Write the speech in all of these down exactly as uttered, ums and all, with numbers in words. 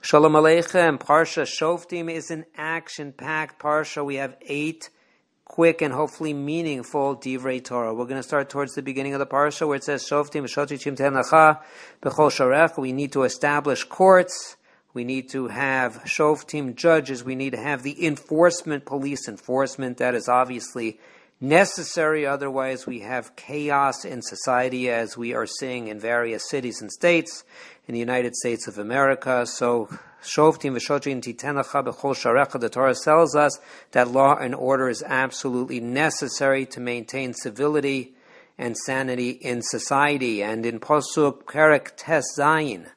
Shalom Aleichem. Parsha Shoftim is an action-packed parsha. We have eight quick and hopefully meaningful divrei Torah. We're going to start towards the beginning of the parsha where it says Shoftim v'shotichim tenacha b'chol sharech. We need to establish courts. We need to have Shoftim judges. We need to have the enforcement, police enforcement. That is obviously necessary. Otherwise, we have chaos in society, as we are seeing in various cities and states in the United States of America. So, Shoftim v'shotim titenacha b'chol sharecha. The Torah tells us that law and order is absolutely necessary to maintain civility and sanity in society. And in Pasuk Perek Tes Zayin,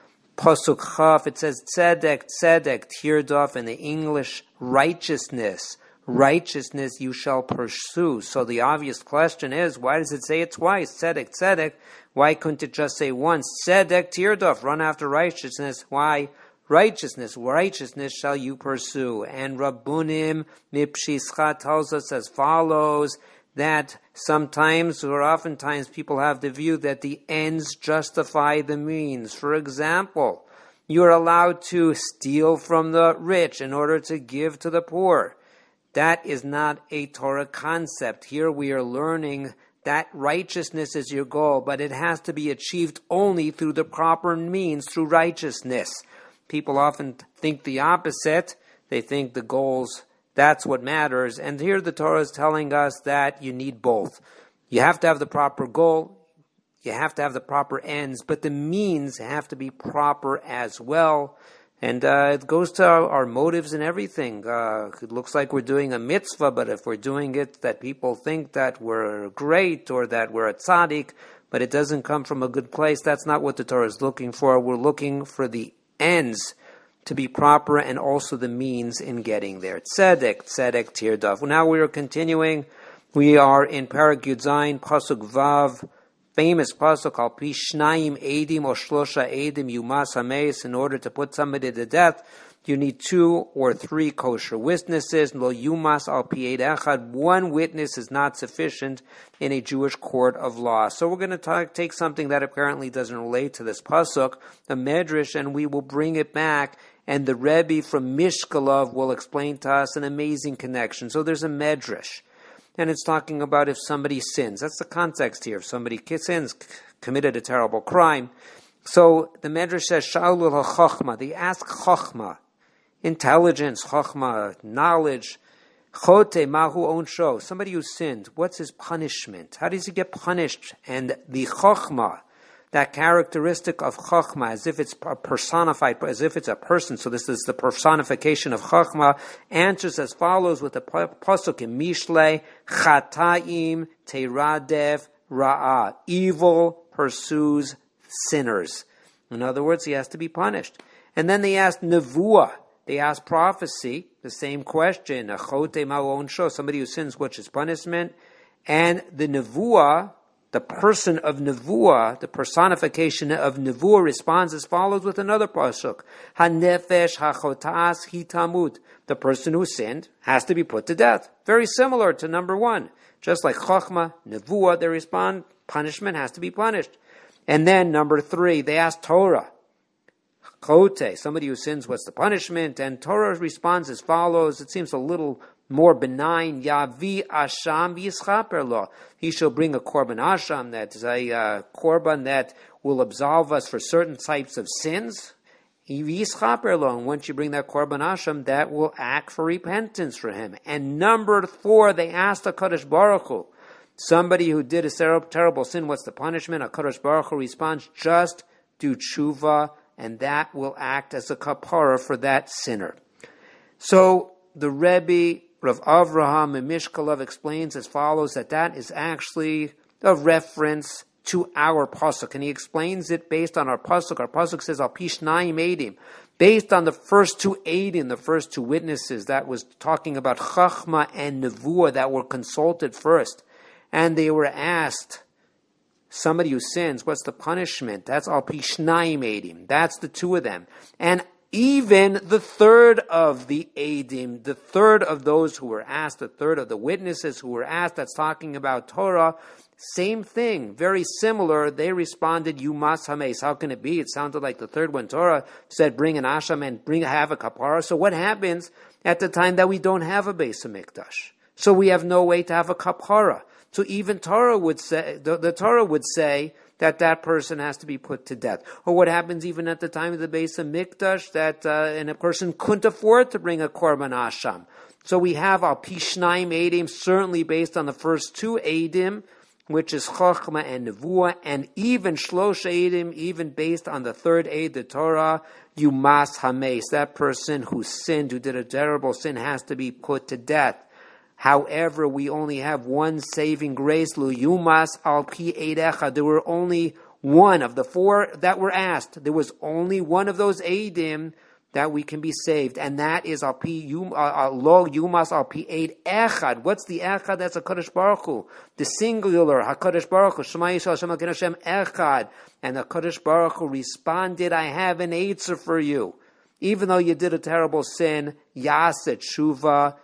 Pasuk Chaf, it says tzedek, tzedek, tirdof, in the English, righteousness. Righteousness you shall pursue. So the obvious question is, why does it say it twice? Tzedek, tzedek. Why couldn't it just say once? Tzedek, tirdof, run after righteousness. Why? Righteousness, righteousness shall you pursue. And Rabbunim Mipshischa tells us as follows, that sometimes or oftentimes people have the view that the ends justify the means. For example, you are allowed to steal from the rich in order to give to the poor. That is not a Torah concept. Here we are learning that righteousness is your goal, but it has to be achieved only through the proper means, through righteousness. People often think the opposite. They think the goals, that's what matters. And here the Torah is telling us that you need both. You have to have the proper goal. You have to have the proper ends, but the means have to be proper as well. And uh, it goes to our, our motives and everything. Uh, it looks like we're doing a mitzvah, but if we're doing it that people think that we're great or that we're a tzaddik, but it doesn't come from a good place, that's not what the Torah is looking for. We're looking for the ends to be proper and also the means in getting there. Tzedek, tzedek, tirdof. Now we are continuing. We are in Perek Yud Zayin, Pasuk Vav, famous pasuk, al pi shnayim edim or shlosha edim yumas hameis. In order to put somebody to death, you need two or three kosher witnesses. Lo yumas al pi ed echad. One witness is not sufficient in a Jewish court of law. So we're going to talk, take something that apparently doesn't relate to this pasuk, the medrash, and we will bring it back. And the Rebbe from Mishkalov will explain to us an amazing connection. So there's a medrash. And it's talking about if somebody sins. That's the context here. If somebody sins, committed a terrible crime. So the Medrash says, Sha'ulul HaChochma. They ask Chochma, intelligence, Chochma, knowledge. Chote mahu onsho. Somebody who sinned, what's his punishment? How does he get punished? And the Chochma, that characteristic of Chochma, as if it's personified, as if it's a person. So this is the personification of Chochma. Answers as follows with the pasuk in Mishlei, Chataim teradef ra'ah. Evil pursues sinners. In other words, he has to be punished. And then they asked Nevuah. They asked prophecy, the same question. Achote ma'u onsho. Somebody who sins, what's his punishment? And the Nevuah, the person of Nevuah, the personification of Nevuah, responds as follows with another pasuk. Hanefesh hachotas hitamut. The person who sinned has to be put to death. Very similar to number one. Just like Chochma, Nevuah, they respond, punishment has to be punished. And then number three, they ask Torah. Chote, somebody who sins, what's the punishment? And Torah responds as follows. It seems a little more benign. Yavi asham v'yischaper lo. He shall bring a korban asham, that is a uh, korban that will absolve us for certain types of sins. V'yischaper lo. And once you bring that korban asham, that will act for repentance for him. And number four, they asked HaKadosh Baruch Hu, somebody who did a terrible sin, what's the punishment? HaKadosh Baruch Hu responds, just do tshuva, and that will act as a kapara for that sinner. So the Rebbe, Rav Avraham and Mishkalov, explains as follows, that that is actually a reference to our pasuk, and he explains it based on our pasuk. Our pasuk says, Al pi shnayim edim, based on the first two edim, the first two witnesses, that was talking about Chachma and Nevuah that were consulted first, and they were asked, somebody who sins, what's the punishment? That's Al pi shnayim edim. That's the two of them. And even the third of the edim, the third of those who were asked, the third of the witnesses who were asked, that's talking about Torah, Same thing, very similar. They responded, Yumas Hames. How can it be? It sounded like the third one. Torah said, bring an Asham and bring have a kapara. So what happens at the time that we don't have a Beis Hamikdash? So we have no way to have a kapara. So even Torah would say, the, the Torah would say that that person has to be put to death. Or what happens even at the time of the Beis Hamikdash, that uh, and a person couldn't afford to bring a korban asham. So we have our Pishnaim Eidim, certainly based on the first two Eidim, which is Chochmah and Nevuah, and even Shlosh Eidim, even based on the third Eid, the Torah, Yumas Hames. That person who sinned, who did a terrible sin, has to be put to death. However, we only have one saving grace, Lu Yumas al Pi Eid Echad. There were only one of the four that were asked. There was only one of those Eidim that we can be saved, and that is al Pi Lo Yumas al Pi Eid Echad. What's the Echad? That's a Kadosh Baruch Hu, the singular HaKadosh Baruch Hu. Shema Yisrael Hashem Elokeinu Hashem Echad. And the Kadosh Baruch Hu responded, I have an answer for you. Even though you did a terrible sin, Yaset Tshuva.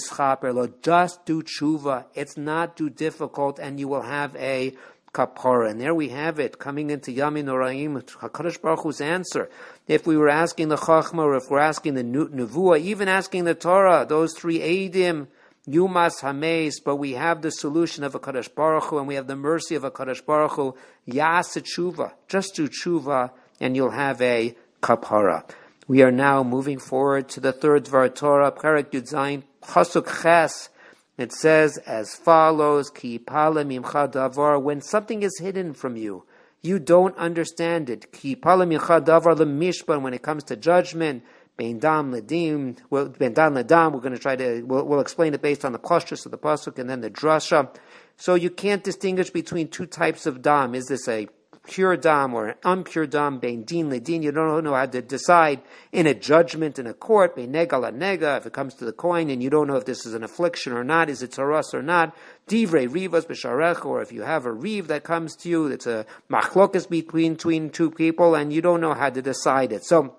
Just do tshuva. It's not too difficult, and you will have a kapara. And there we have it, coming into Yamin Noraim, HaKadosh Baruch Hu's answer. If we were asking the Chachma, or if we're asking the Nevuah, even asking the Torah, those three Eidim, Yumas Hames, but we have the solution of HaKadosh Baruch Hu, and we have the mercy of HaKadosh Baruch Hu, Yas tshuva. Just do tshuva, and you'll have a kapara. We are now moving forward to the third Dvar Torah, Perek Yud Zayin, Pasuk Ches. It says as follows, Ki pala mimcha davar, when something is hidden from you, you don't understand it. Ki pala mimcha davar lemishpan, when it comes to judgment, ben dam ledim, well, ben dam ledam, we're going to try to, we'll, we'll explain it based on the pashtus of the pasuk and then the drasha. So you can't distinguish between two types of dam. Is this a pure dam or an impure dam, bein din ledin? You don't know how to decide in a judgment in a court, bein nega la nega, if it comes to the coin, and you don't know if this is an affliction or not, is it taras or not, divrei rivas b'sharech, or if you have a riv that comes to you, it's a machlokas between, between two people, and you don't know how to decide it. So,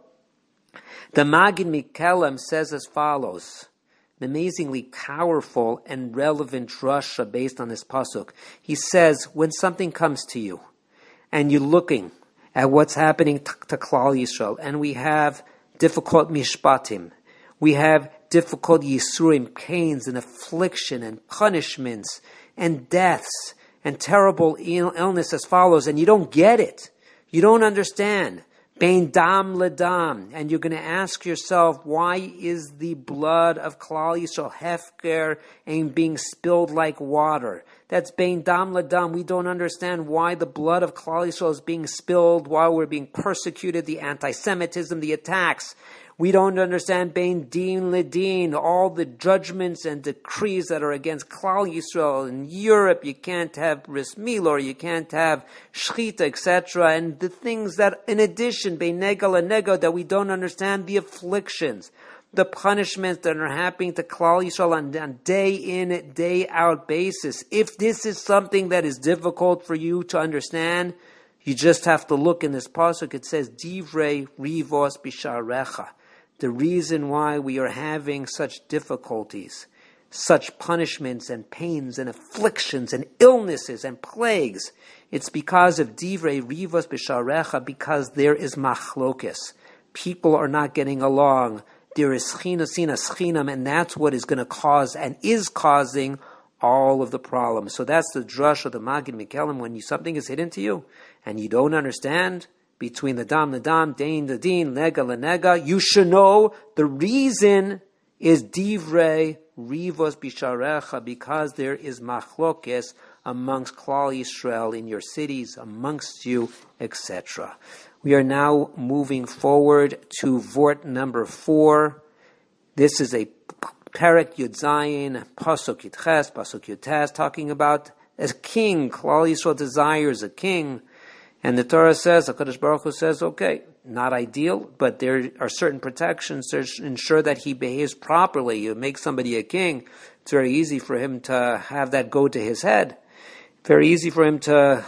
the Magid Mikelem says as follows, an amazingly powerful and relevant drasha based on this pasuk. He says, when something comes to you, and you're looking at what's happening to, to Klal Yisrael, and we have difficult mishpatim, we have difficult yisurim, pains and affliction and punishments and deaths and terrible Ill- illness as follows, and you don't get it, you don't understand, bein dam ledam, and you're going to ask yourself, why is the blood of Klal Yisrael hefker and being spilled like water? That's bein dam ledam. We don't understand why the blood of Klal Yisrael is being spilled while we're being persecuted, the anti-Semitism, the attacks. We don't understand bein din ledin, all the judgments and decrees that are against Klal Yisrael. In Europe, you can't have bris milor, you can't have shchita, et cetera. And the things that, in addition, bein nega la nega, that we don't understand, the afflictions, the punishments that are happening to Klal Yisrael on, on day in, day out basis. If this is something that is difficult for you to understand, you just have to look in this pasuk. It says, Divrei rivos bisharecha. The reason why we are having such difficulties, such punishments and pains and afflictions and illnesses and plagues, it's because of Divrei rivos bisharecha, because there is machlokes. People are not getting along. There is schina, schinam, and that's what is going to cause and is causing all of the problems. So that's the drush of the Magid Mikelem. When you, something is hidden to you and you don't understand between the dam, the dam, dain, the din, nega, la nega, you should know the reason is divrei rivos bisharecha, because there is machlokes amongst Klal Yisrael in your cities, amongst you, et cetera. We are now moving forward to vort number four. This is a Perek Yud Zayin, Pasuk Yud Ches, Pasuk Yud Tes, talking about a king. Klal Yisrael desires a king. And the Torah says, HaKadosh Baruch Hu says, okay, not ideal, but there are certain protections to ensure that he behaves properly. You make somebody a king, it's very easy for him to have that go to his head. Very easy for him to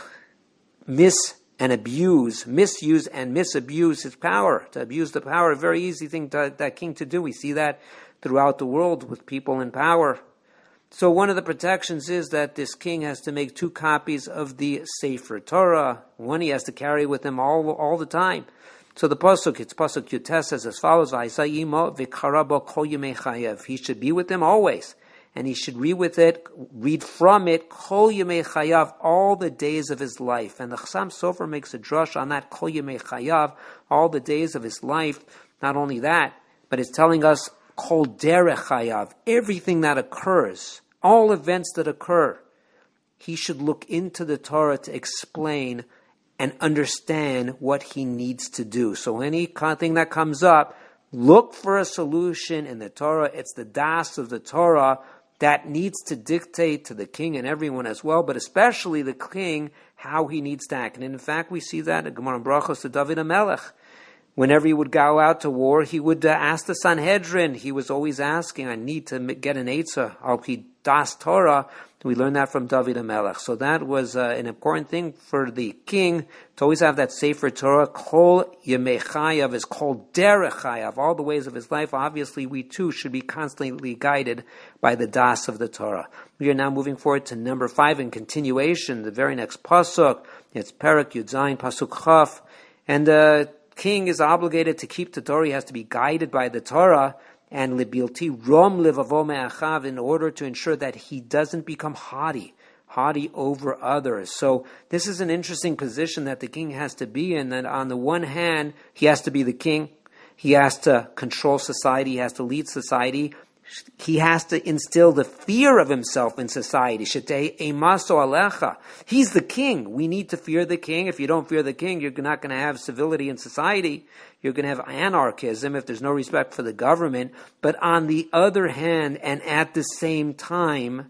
miss and abuse, misuse and misabuse his power, to abuse the power. A very easy thing to that king to do. We see that throughout the world with people in power. So one of the protections is that this king has to make two copies of the Sefer Torah. One he has to carry with him all all the time. So the pasuk, it's pasuk Yutes, says as follows: He should be with him always, and he should read with it, read from it, kol yemei chayav, all the days of his life. And the Chassam Sofer makes a drush on that kol yemei chayav, all the days of his life. Not only that, but it's telling us kol derech chayav, everything that occurs, all events that occur. He should look into the Torah to explain and understand what he needs to do. So anything that comes up, look for a solution in the Torah. It's the das of the Torah that needs to dictate to the king and everyone as well, but especially the king, how he needs to act. And in fact, we see that in Gemara Brachos to David HaMelech. Whenever he would go out to war, he would uh, ask the Sanhedrin. He was always asking, I need to get an Eitzah, Al Pi Das Torah. We learned that from David HaMelech. So that was uh, an important thing for the king to always have that Sefer Torah. Kol Yemei Chayav is called Derech Chayav, all the ways of his life. Obviously, we too should be constantly guided by the Das of the Torah. We are now moving forward to number five in continuation, the very next pasuk. It's Perek Yud Zayin, pasuk Chaf. And the uh, king is obligated to keep the Torah. He has to be guided by the Torah. And libilti rom levavo me'achav, in order to ensure that he doesn't become haughty, haughty over others. So this is an interesting position that the king has to be in. That on the one hand, he has to be the king. He has to control society. He has to lead society. He has to instill the fear of himself in society. Shetei emaso alecha. He's the king. We need to fear the king. If you don't fear the king, you're not going to have civility in society. You're going to have anarchism if there's no respect for the government. But on the other hand, and at the same time,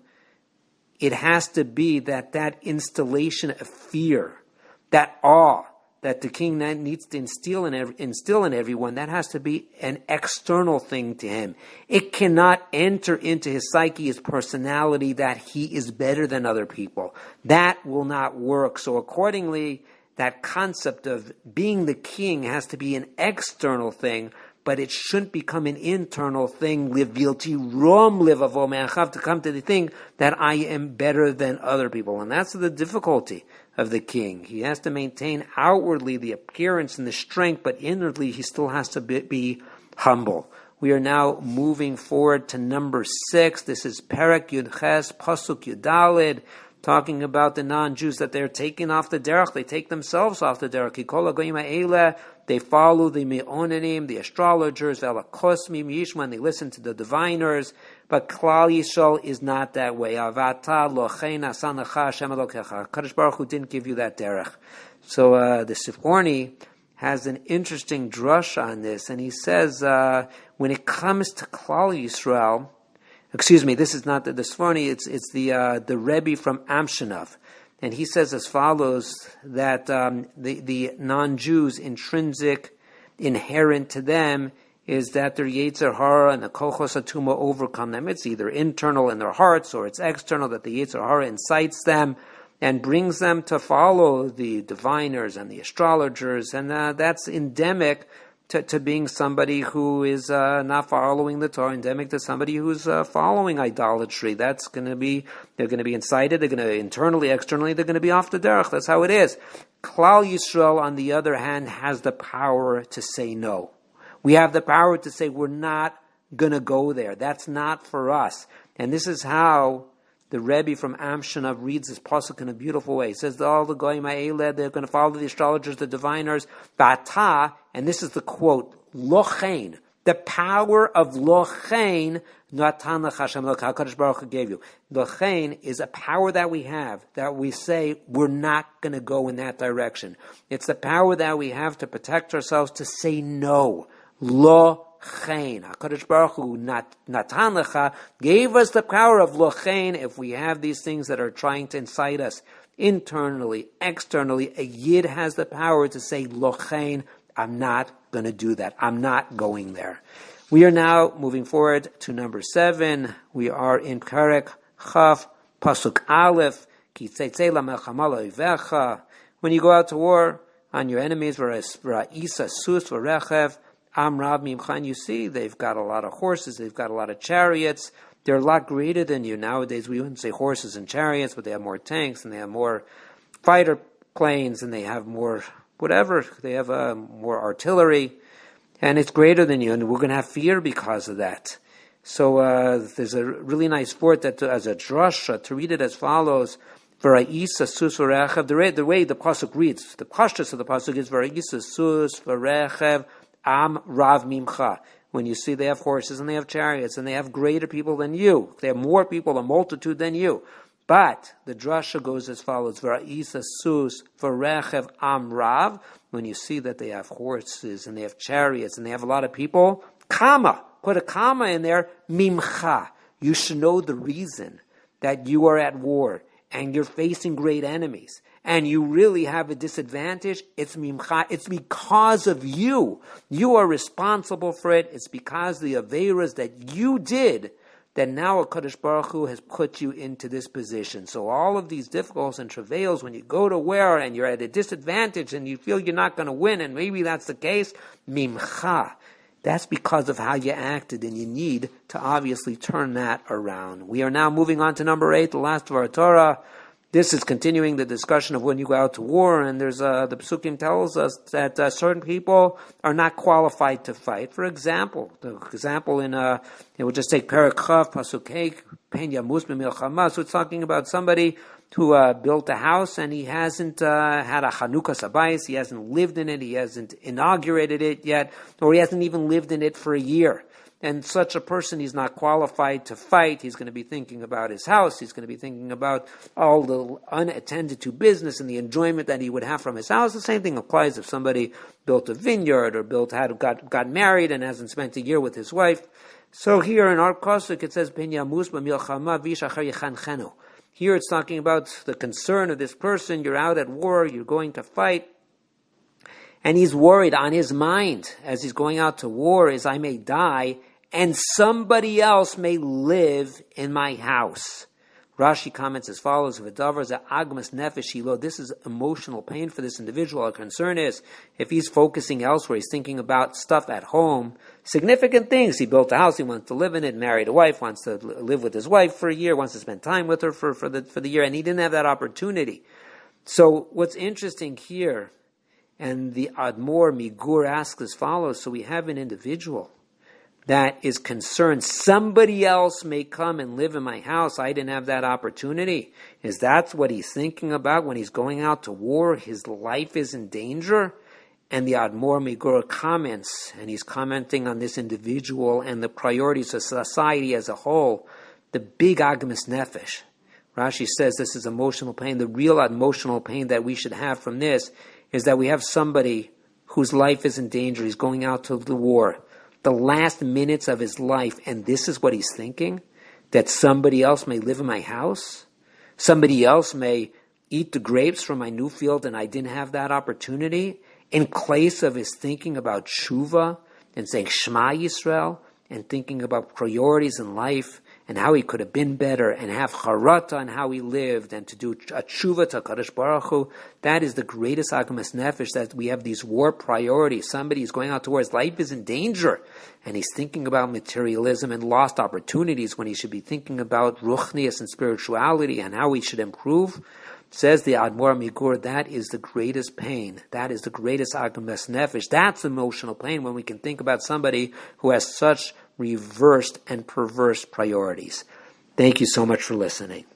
it has to be that that installation of fear, that awe, that the king needs to instill in, every, instill in everyone, that has to be an external thing to him. It cannot enter into his psyche, his personality, that he is better than other people. That will not work. So accordingly, that concept of being the king has to be an external thing, but it shouldn't become an internal thing, livilti rom livavo me'achav, to come to the thing that I am better than other people. And that's the difficulty of the king. He has to maintain outwardly the appearance and the strength, but inwardly he still has to be, be humble. We are now moving forward to number six. This is Perek Yud Ches, Pasuk Yudalid, talking about the non-Jews that they're taking off the derech. They take themselves off the derech. Kol hagoyim ha'eleh, they follow the me'onanim, the astrologers, velakosmim yishma, they listen to the diviners. But Klal Yisrael is not that way. Avata lochein asanacha Hashem Elokecha. Kadosh Baruch Hu didn't give you that derech. So uh, the Sforni has an interesting drush on this, and he says uh, when it comes to Klal Yisrael, excuse me, this is not the, the Sforni, it's it's the uh, the Rebbe from Amshinov. And he says as follows, that um, the, the non-Jews, intrinsic, inherent to them, is that their Yetzer Hara and the Kolchos HaTuma overcome them. It's either internal in their hearts or it's external, that the Yetzer Hara incites them and brings them to follow the diviners and the astrologers. And uh, that's endemic To, to being somebody who is uh, not following the Torah, endemic to somebody who's uh, following idolatry. That's going to be, they're going to be incited, they're going to internally, externally, they're going to be off the derech. That's how it is. Klal Yisrael, on the other hand, has the power to say no. We have the power to say we're not going to go there. That's not for us. And this is how the Rebbe from Amshanav reads this pasuk in a beautiful way. He says, all the goyim ha'eleh, they're going to follow the astrologers, the diviners, bata, and this is the quote, lochein, the power of lochein, natan lech Hashem Elokecha, HaKadosh Baruch Hu gave you. Lochein is a power that we have, that we say we're not going to go in that direction. It's the power that we have to protect ourselves, to say no. Lo Lochein. HaKadosh Baruch Hu Natan Lecha gave us the power of Lochein. If we have these things that are trying to incite us internally, externally, a Yid has the power to say Lochein, I'm not going to do that. I'm not going there. We are now moving forward to number seven. We are in Perek Chaf, Pasuk Aleph, Ki Tzeitzei LaMelchama L'Oivecha. When you go out to war on your enemies, V'ra'isa Sus V'rechev, Am Rab Mimcha, you see they've got a lot of horses, they've got a lot of chariots, They're a lot greater than you. Nowadays, we wouldn't say horses and chariots, but they have more tanks, and they have more fighter planes, and they have more whatever. They have uh, more artillery, and it's greater than you, and we're going to have fear because of that. So uh, there's a really nice word that, uh, as a drasha, to read it as follows: V'ra'isa sus v'rechev. The way the, way the pasuk reads, the pashtus of the pasuk is V'ra'isa sus v'rechev am rav mimcha. When you see they have horses and they have chariots and they have greater people than you, they have more people, a multitude than you. But the drasha goes as follows: V'ra'isa sus v'rechev am rav. When you see that they have horses and they have chariots and they have a lot of people, comma, put a comma in there, mimcha. You should know the reason that you are at war and you're facing great enemies and you really have a disadvantage. It's mimcha. It's because of you. You are responsible for it. It's because the aveiras that you did that now HaKadosh Baruch Hu has put you into this position. So all of these difficulties and travails, when you go to war and you're at a disadvantage and you feel you're not going to win, and maybe that's the case, mimcha. That's because of how you acted, and you need to obviously turn that around. We are now moving on to number eight, the last of our Torah. This is continuing the discussion of when you go out to war, and there's uh, the Psukim tells us that uh, certain people are not qualified to fight. For example, the example in, uh, we'll just take Perek Chav, Pasuk Hey, Pen Yamus B'Milchama. So it's talking about somebody who uh, built a house and he hasn't uh, had a Chanukah Sabayis, he hasn't lived in it, he hasn't inaugurated it yet, or he hasn't even lived in it for a year. And such a person, he's not qualified to fight. He's going to be thinking about his house. He's going to be thinking about all the unattended to business and the enjoyment that he would have from his house. The same thing applies if somebody built a vineyard or built had got got married and hasn't spent a year with his wife. So here in our pasuk it says, here it's talking about the concern of this person. You're out at war. You're going to fight. And he's worried on his mind as he's going out to war is I may die and somebody else may live in my house. Rashi comments as follows: This is emotional pain for this individual. Our concern is if he's focusing elsewhere, he's thinking about stuff at home, significant things. He built a house, he wants to live in it, married a wife, wants to live with his wife for a year, wants to spend time with her for, for, the, for the year, and he didn't have that opportunity. So what's interesting here, and the Admor Migur asks as follows: so we have an individual that is concerned somebody else may come and live in my house. I didn't have that opportunity. Is that what he's thinking about when he's going out to war? His life is in danger? And the Admor Migur comments, and he's commenting on this individual and the priorities of society as a whole, the big Agmas Nefesh. Rashi says this is emotional pain. The real emotional pain that we should have from this is that we have somebody whose life is in danger. He's going out to the war, the last minutes of his life, and this is what he's thinking, that somebody else may live in my house, somebody else may eat the grapes from my new field, and I didn't have that opportunity, in place of his thinking about tshuva and saying Shema Yisrael and thinking about priorities in life and how he could have been better and have charata on how he lived and to do a tshuva to Kadosh Baruch Hu. That is the greatest Agmas Nefesh, that we have these war priorities. Somebody is going out to war, his life is in danger, and he's thinking about materialism and lost opportunities when he should be thinking about ruchnias and spirituality and how he should improve. Says the Admor Migur, that is the greatest pain. That is the greatest Agmas Nefesh. That's emotional pain when we can think about somebody who has such reversed and perverse priorities. Thank you so much for listening.